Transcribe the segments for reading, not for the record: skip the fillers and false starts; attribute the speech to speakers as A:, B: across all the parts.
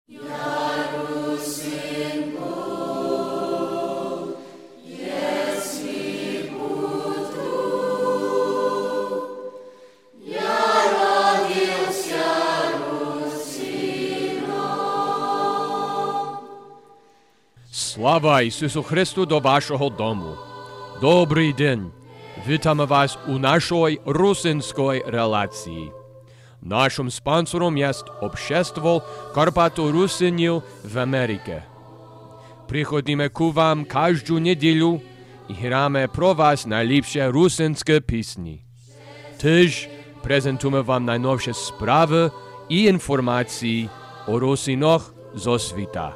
A: Слава Ісусу Христу до вашого дому. Добрий день. Вітаємо вас у нашій русинській релації. Нашим спонсором є Общество Карпато-Русинів в Америці. Приходимо к вам кожну неділю і граємо про вас найліпші русинські пісні. Теж презентуємо вам найновіші справи і інформації о русинах зо світа.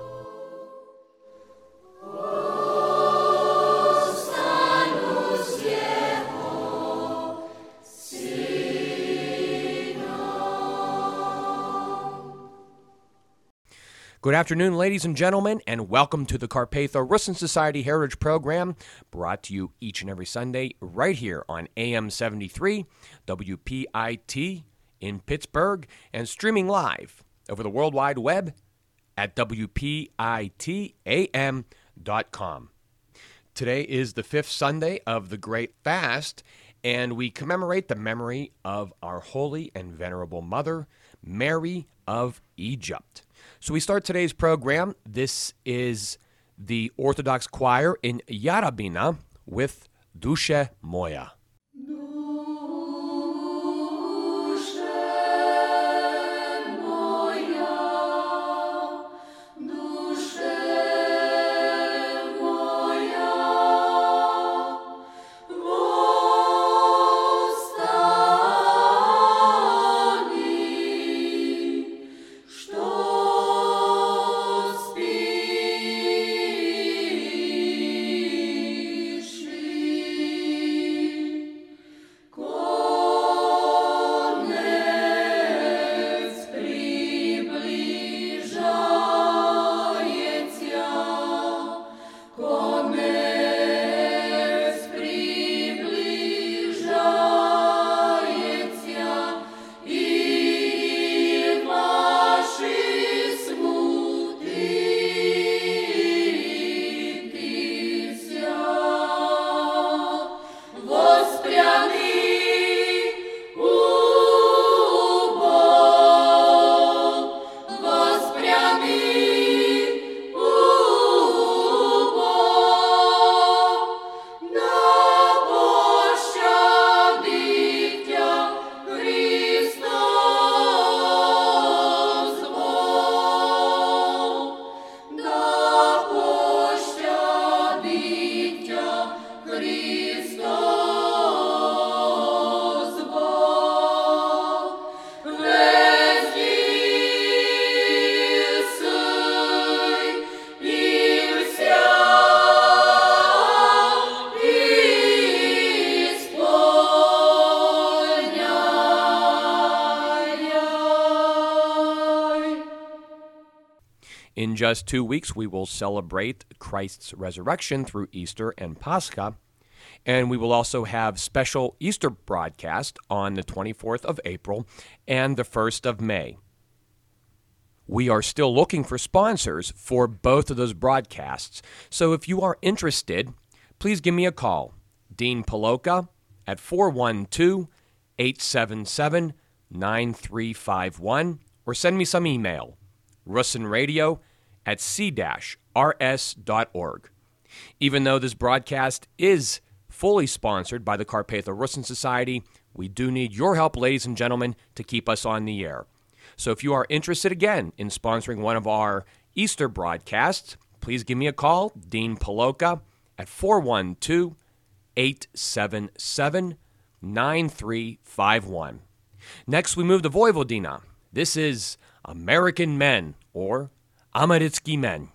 A: Good afternoon, ladies and gentlemen, and welcome to the Carpatho-Russin Society Heritage Program, brought to you each and every Sunday right here on AM 73, WPIT in Pittsburgh, and streaming live over the World Wide Web at WPITAM.com. Today is the fifth Sunday of the Great Fast, and we commemorate the memory of our holy and venerable mother, Mary of Egypt. So we start today's program. This is the Orthodox choir in Yarabina with Dusze Moja. In just 2 weeks, we will celebrate Christ's resurrection through Easter and Pascha, and we will also have special Easter broadcast on the 24th of April and the 1st of May. We are still looking for sponsors for both of those broadcasts, so if you are interested, please give me a call, Dean Paloka, at 412-877-9351, or send me some email, russinradio@c-rs.org. Even though this broadcast is fully sponsored by the Carpatho-Russin Society, we do need your help, ladies and gentlemen, to keep us on the air. So if you are interested again in sponsoring one of our Easter broadcasts, please give me a call, Dean Paloka, at 412-877-9351. Next, we move to Vojvodina. This is American Men, or Americký men.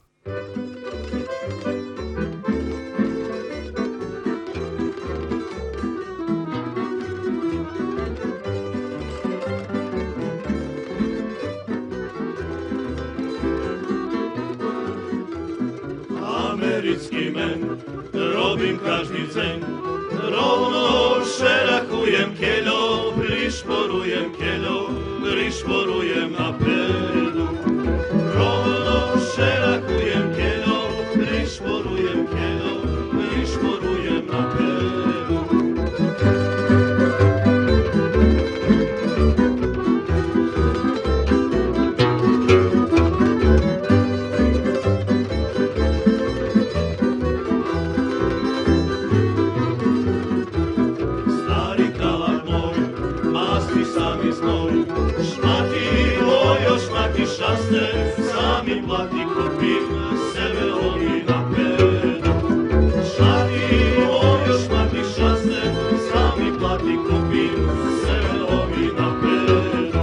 B: Americký men, robím každý deň, rovno šerachujem keľou, prišporujem keľou, prišporujem na pedu. Rovno čase, sami plati kupim, sebe ovi napedu. Šmati, oj, šmati šase, sami plati kupim, sebe ovi napedu.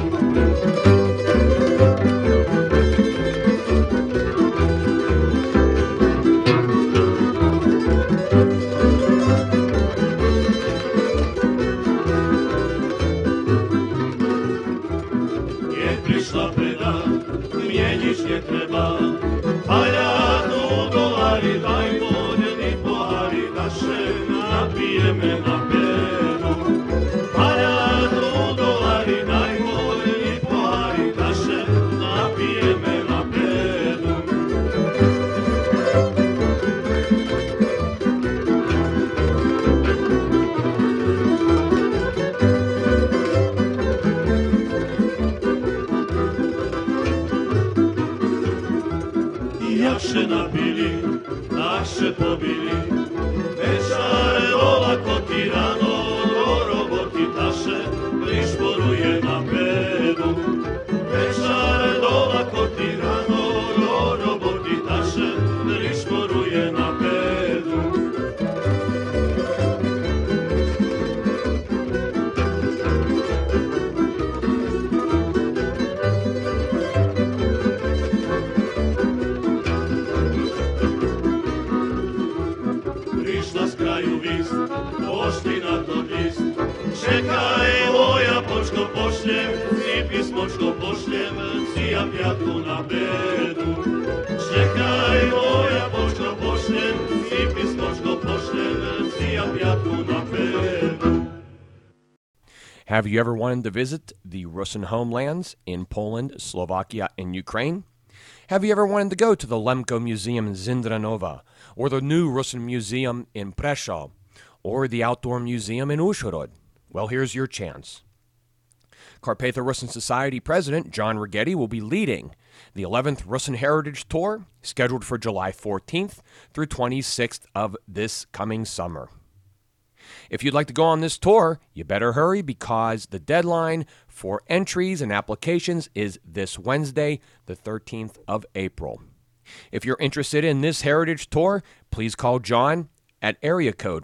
B: Nie treba, paljadu dolari, daj voljeni pohari, da še napijeme na pedu. Paljadu dolari, daj voljeni pohari, da še napijeme na pedu. Jakše napili, takše pobili, večare olako ti rano, do roboti taše, prišporuje na pedu. Večare olako ti rano, do roboti taše, prišporuje na pedu. Pošli na to list, čekaj moja počko pošljem, si pismočko pošljem, si ja pjatku na bedu. Čekaj moja počko pošljem, si pismočko pošljem, si ja pjatku na bedu.
A: Have you ever wanted to visit the Rusin homelands in Poland, Slovakia, and Ukraine? Have you ever wanted to go to the Lemko Museum in Zindranova, or the new Rusin Museum in Prešov, or the Outdoor Museum in Uzhhorod? Well, here's your chance. Carpatho Rusin Society President John Righetti will be leading the 11th Rusin Heritage Tour, scheduled for July 14th through 26th of this coming summer. If you'd like to go on this tour, you better hurry because the deadline for entries and applications is this Wednesday, the 13th of April. If you're interested in this heritage tour, please call John at area code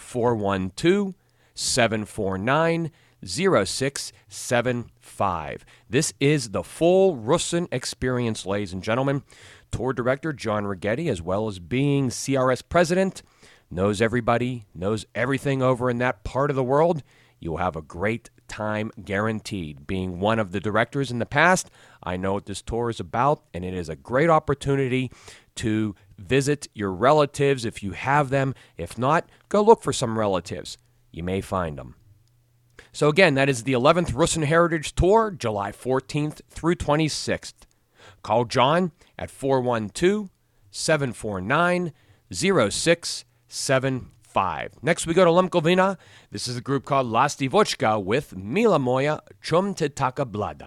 A: 412-749-0675. This is the full Rusin experience, ladies and gentlemen. Tour director John Righetti, as well as being CRS president, knows everybody, knows everything over in that part of the world. You'll have a great time guaranteed. Being one of the directors in the past, I know what this tour is about, and it is a great opportunity to visit your relatives if you have them. If not, go look for some relatives. You may find them. So again, that is the 11th Rusin Heritage Tour, July 14th through 26th. Call John at 412-749-0675. Next, we go to Lemkovina. This is a group called Lasti Vochka with Mila Moja, Chum Te Taka Blada.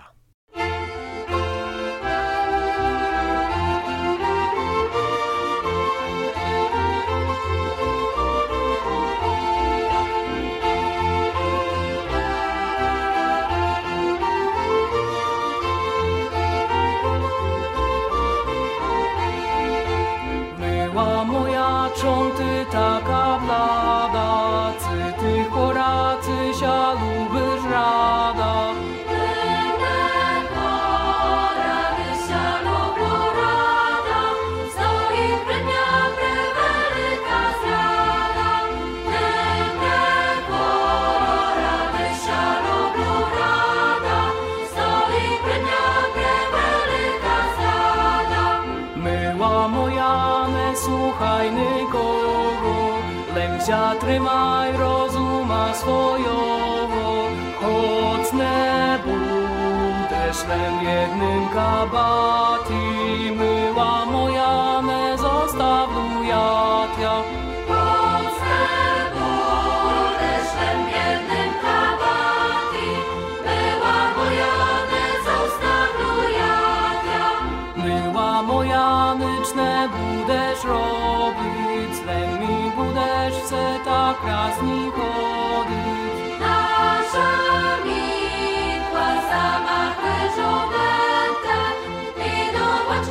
C: Czą ty taka blada, cy ty chora, cysia lubisz rada. Będę chora, cysia lubię rada, stoi przednia prewelika zrada. Będę chora, cysia lubię rada, stoi przednia prewelika zrada. Myła moja, nie słuchaj nikogo, lemcia trzymaj rozuma swojego, choć nie budesz lem jednym kabati, myła moja, nie zostawluja tja. Choć nie budesz lem jednym kabati, myła moja, nie zostawluja tja. Myła moja, nic nie budesz robić, len mi budesz se tak raz ni chodzić. Nasza mitła zamachne żołęte, idą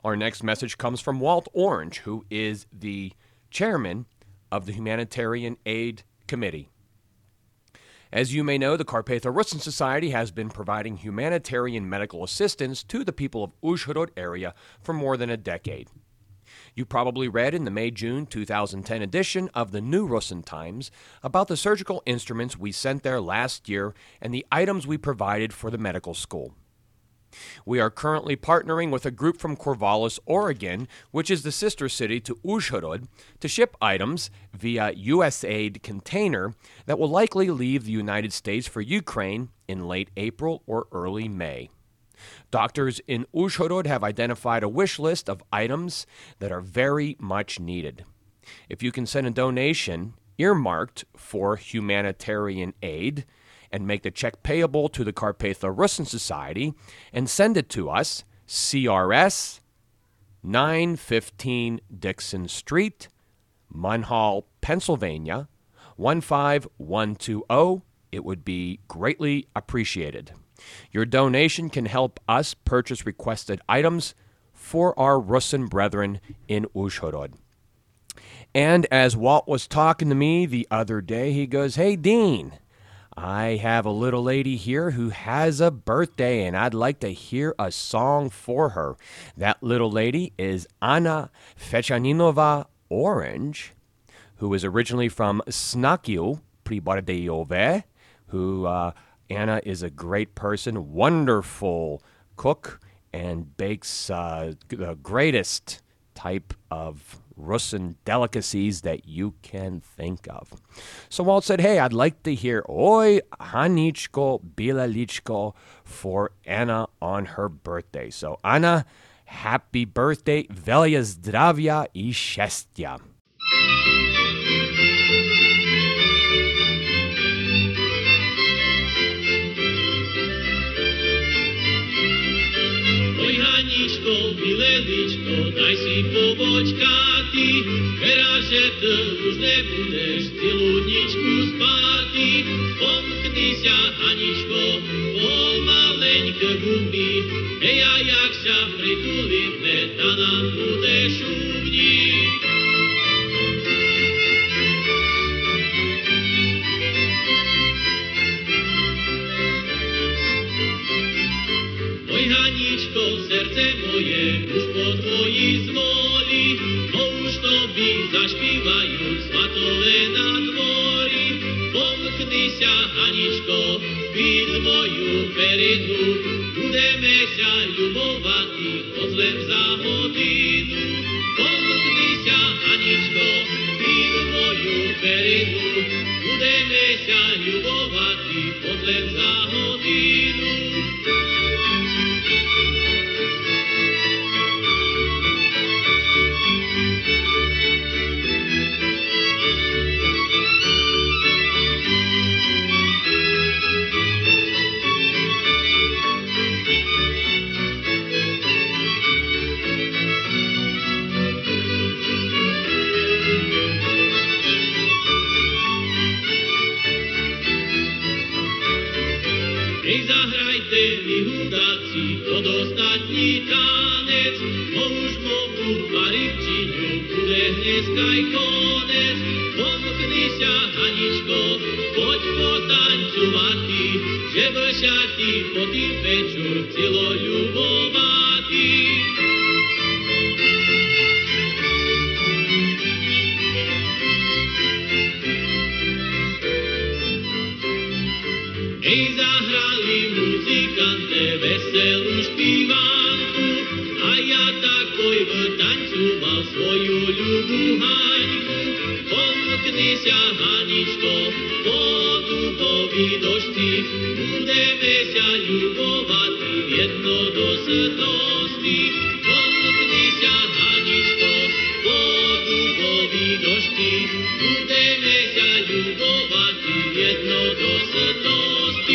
A: Our next message comes from Walt Orange, who is the chairman of the Humanitarian Aid Committee. As you may know, the Karpatha-Rusyn Society has been providing humanitarian medical assistance to the people of Uzhhorod area for more than a decade. You probably read in the May-June 2010 edition of the New Rusyn Times about the surgical instruments we sent there last year and the items we provided for the medical school. We are currently partnering with a group from Corvallis, Oregon, which is the sister city to Uzhhorod, to ship items via USAID container that will likely leave the United States for Ukraine in late April or early May. Doctors in Uzhhorod have identified a wish list of items that are very much needed. If you can send a donation earmarked for humanitarian aid and make the check payable to the Karpatha-Rusyn Society and send it to us, CRS 915 Dixon Street, Munhall, Pennsylvania 15120, it would be greatly appreciated. Your donation can help us purchase requested items for our Rusyn brethren in Uzhhorod. And as Walt was talking to me the other day, he goes, "Hey, Dean, I have a little lady here who has a birthday, and I'd like to hear a song for her." That little lady is Anna Fechaninova Orange, who is originally from Snakiu, Pribardeove, who Anna is a great person, wonderful cook, and bakes the greatest type of Rusyn delicacies that you can think of. So Walt said, "Hey, I'd like to hear Oi Hanichko Bilalichko for Anna on her birthday." So Anna, happy birthday, velja zdravja I šestja.
B: Mileničko, daj si pobočkati, vera, že ty už nebudeš celudničku spati. Pomkni sa, Haničko, pomaleňke gubi, ja jak sa pritulíme, ta nám budeš uvni. Haničko, serce moje, už po tvoji zvoli, bo už tobі zašpívajú svatové na dvori. Pomkni sa, Haničko, pід moju perinu, budeme sa ľubovati, ozvem za hodinu. Pomkni sa, Haničko, pід moju perinu, budeme sa ľubovati, ozvem za hodinu. Zahrajte mi hudáci pod ostatní tanec, bo už mohu parivčinu, bude dneskaj konec. Pomkni sa, Haničko, poď potancovati, že sa ti po tým večer celo ľubovati. Ej, zahrali muzikante veselú špívanku, a ja takoj vtancoval svoju ľubú Haňku. Pomkni sa, Haničko, po dubovi došti, budeme sa ľubovati v jednodostnosti. Pomkni sa, Haničko, po dubovi došti, budeme sa ľubovati v jednodostnosti.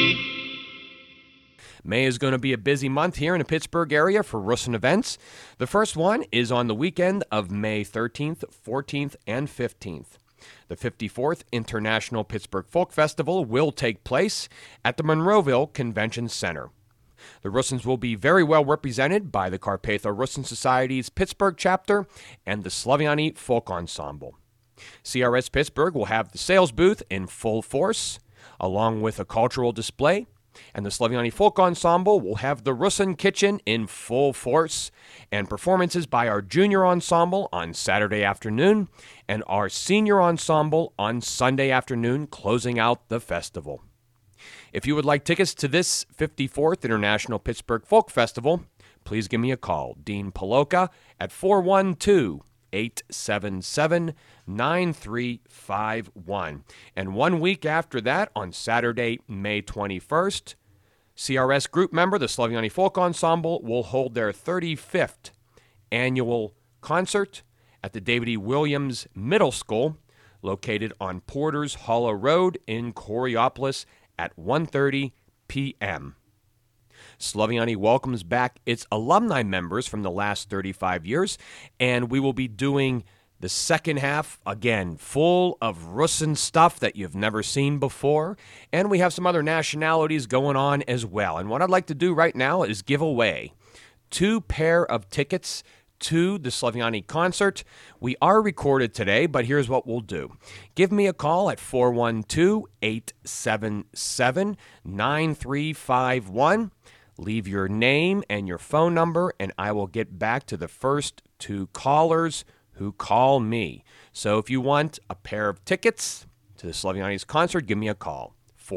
A: May is going to be a busy month here in the Pittsburgh area for Rusyn events. The first one is on the weekend of May 13th, 14th, and 15th. The 54th International Pittsburgh Folk Festival will take place at the Monroeville Convention Center. The Russins will be very well represented by the Carpatho Russin Society's Pittsburgh chapter and the Slaviani Folk Ensemble. CRS Pittsburgh will have the sales booth in full force, along with a cultural display, and the Slaviani Folk Ensemble will have the Russin Kitchen in full force, and performances by our junior ensemble on Saturday afternoon and our senior ensemble on Sunday afternoon, closing out the festival. If you would like tickets to this 54th International Pittsburgh Folk Festival, please give me a call, Dean Paloka, at 412-877-9351. And 1 week after that, on Saturday, May 21st, CRS group member, the Slaviani Folk Ensemble, will hold their 35th annual concert at the David E. Williams Middle School, located on Porter's Hollow Road in Coraopolis, at 1:30 p.m. Slaviani welcomes back its alumni members from the last 35 years, and we will be doing the second half, again, full of Russin stuff that you've never seen before, and we have some other nationalities going on as well. And what I'd like to do right now is give away 2 pair of tickets to the Slaviani concert. We are recorded today, but here's what we'll do. Give me a call at 412-877-9351. Leave your name and your phone number, and I will get back to the first 2 callers who call me. So if you want a pair of tickets to the Slaviani's concert, give me a call.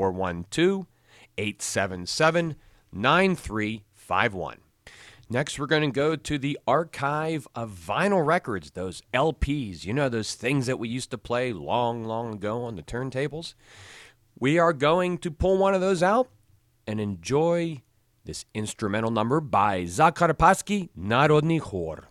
A: 412-877-9351. Next, we're going to go to the archive of vinyl records, those LPs, you know, those things that we used to play long, long ago on the turntables. We are going to pull one of those out and enjoy this instrumental number by Zakarpatski Narodny Chor.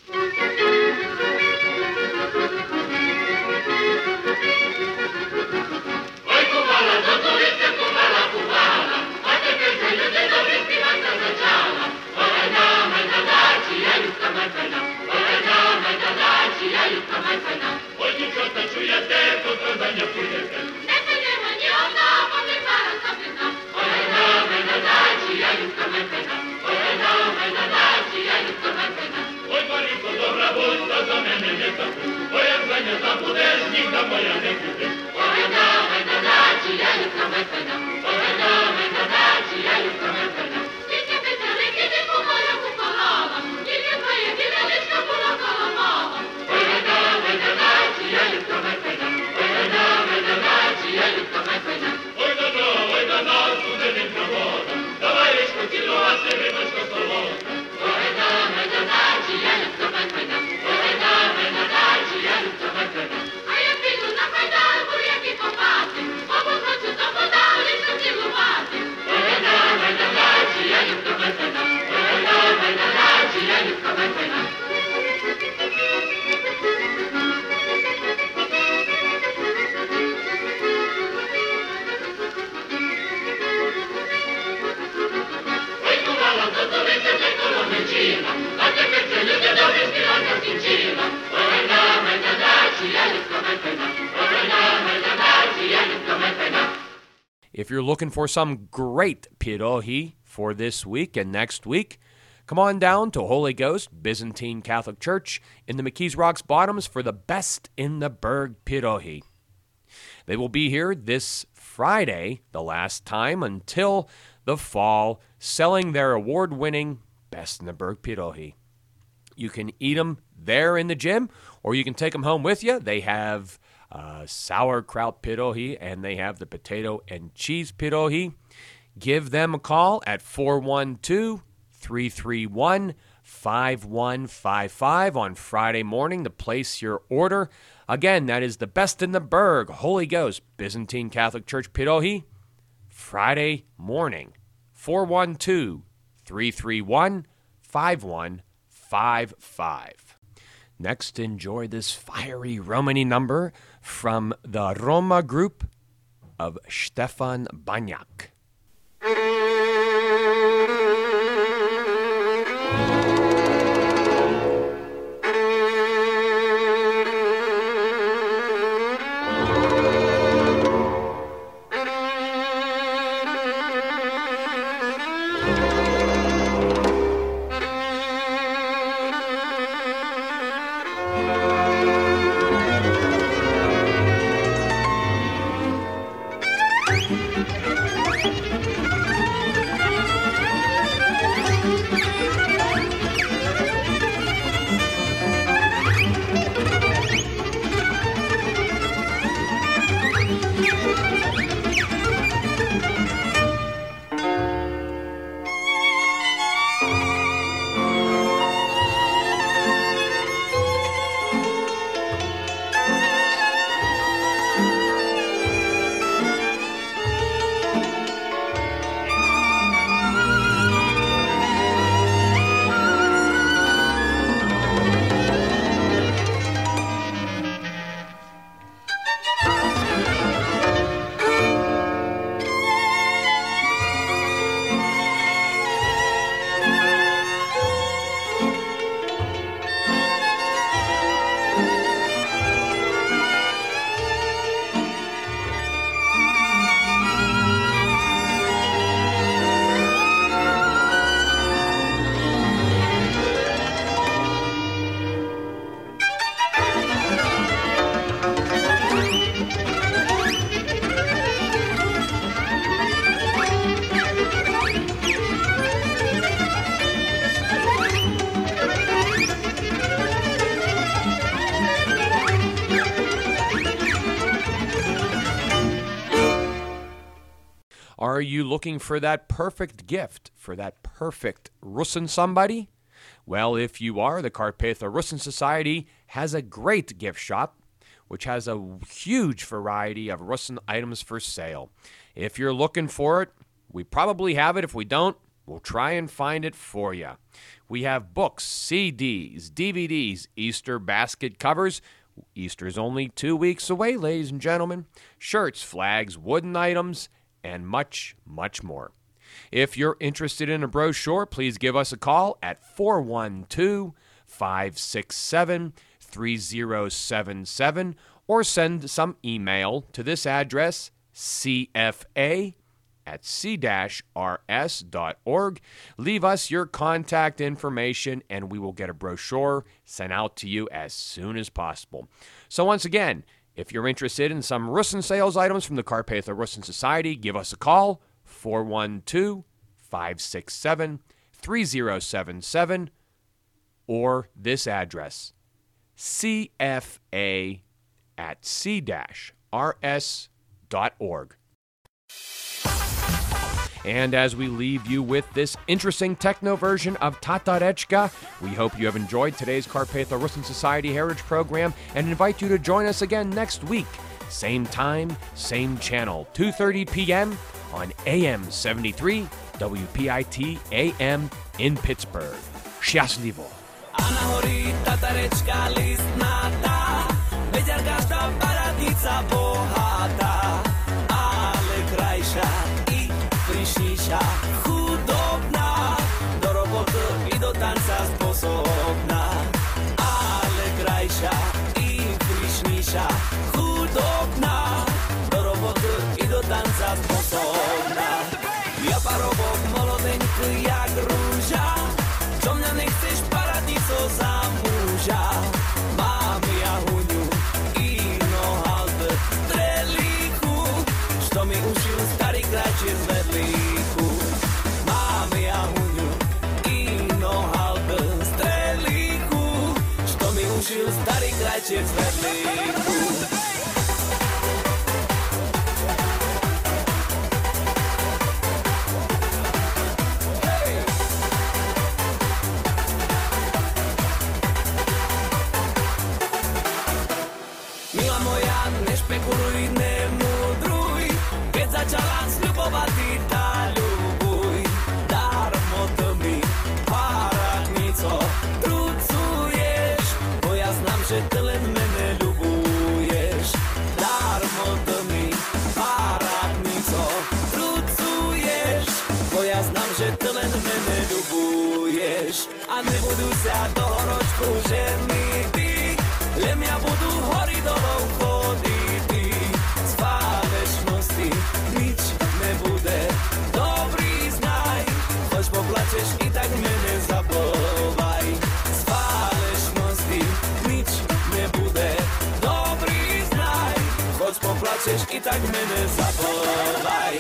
A: If you're looking for some great pierogi for this week and next week, come on down to Holy Ghost Byzantine Catholic Church in the McKees Rocks Bottoms for the best in the Berg pierogi. They will be here this Friday, the last time until the fall, selling their award-winning Best in the Berg pierogi. You can eat them there in the gym, or you can take them home with you. They have sauerkraut pierogi, and they have the potato and cheese pierogi. Give them a call at 412-331-5155 on Friday morning to place your order. Again, that is the Best in the Berg Holy Ghost Byzantine Catholic Church pierogi, Friday morning, 412-331-5155. Next, enjoy this fiery Romany number from the Roma group of Stefan Banyak. Are you looking for that perfect gift, for that perfect Russin somebody? Well, if you are, the Carpatho Russin Society has a great gift shop, which has a huge variety of Russin items for sale. If you're looking for it, we probably have it. If we don't, we'll try and find it for you. We have books, CDs, DVDs, Easter basket covers. Easter's only 2 weeks away, ladies and gentlemen. Shirts, flags, wooden items, and much, much more. If you're interested in a brochure, please give us a call at 412-567-3077 or send some email to this address, cfa@c-rs.org. Leave us your contact information and we will get a brochure sent out to you as soon as possible. So once again, if you're interested in some Russin sales items from the Carpatho Russin Society, give us a call, 412-567-3077, or this address, cfa@c-rs.org. And as we leave you with this interesting techno version of Tatarechka, we hope you have enjoyed today's Carpatho Russin Society Heritage Program and invite you to join us again next week. Same time, same channel, 2:30 p.m. on AM 73 WPIT AM in Pittsburgh. Счастливо!
D: A na horí Tatarečka listnatá, veď každá paradnica bohatá, ale krajšia i príšnejšia, chudobná, do roboty i do tanca sposobná, ale krajšia i príšnejšia, chudobná, do roboty i do tanca sposobná. Ja parobok molodeńky jak róża, čo mňa nechceš paradnico za muža. Mám jahuniu i nohalbe strelíku, što mi ušil starý kráčer z vedlíku. Mám jahuniu i nohalbe strelíku, što mi ušil starý kráčer z vedlíku. Nešpekuluj, nemudruj, keď začala sľubovať, ty tá ľubuj. Darmo to mi, paradnico, trucuješ, bo ja znam, že ty len mene ľubuješ. Darmo to mi, paradnico, trucuješ, bo ja znam, že ty len mene ľubuješ. A nebudú sa do horočku ženiť, len ja budu hori dolov chodiť. Nič nebude, dobrý znaj, choď poplačeš i tak mene zablovaj. Z falešnosti nič nebude, dobrý znaj, choď poplačeš i tak mene zablovaj.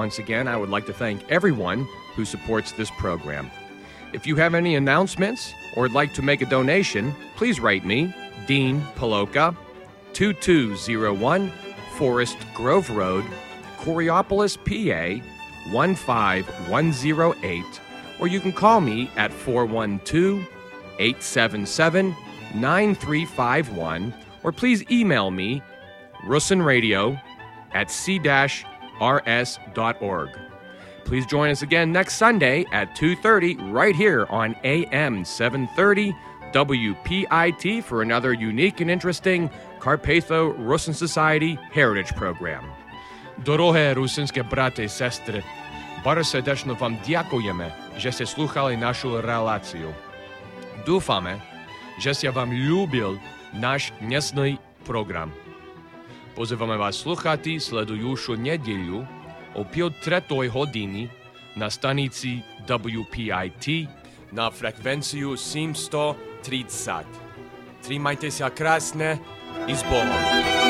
A: once again, I would like to thank everyone who supports this program. If you have any announcements or would like to make a donation, please write me, Dean Paloka, 2201 Forest Grove Road, Coriopolis, PA, 15108, or you can call me at 412-877-9351, or please email me, russinradio@c-rs.org. Please join us again next Sunday at 2:30 right here on AM 730 WPIT for another unique and interesting Carpatho Rusin Society Heritage Program. Дороге русинські брати і сестри, bardzo serdecznie wam dziękujemy, żeście słuchali naszą relację. Dúfame, żeście wam lubil nasz dnešný program. Pozývame vás sluchati sledujušu nedjeľu o 5:03 hodiny na stanici WPIT na frekvenciju 730. Trimajte sa krásne i s Bohom.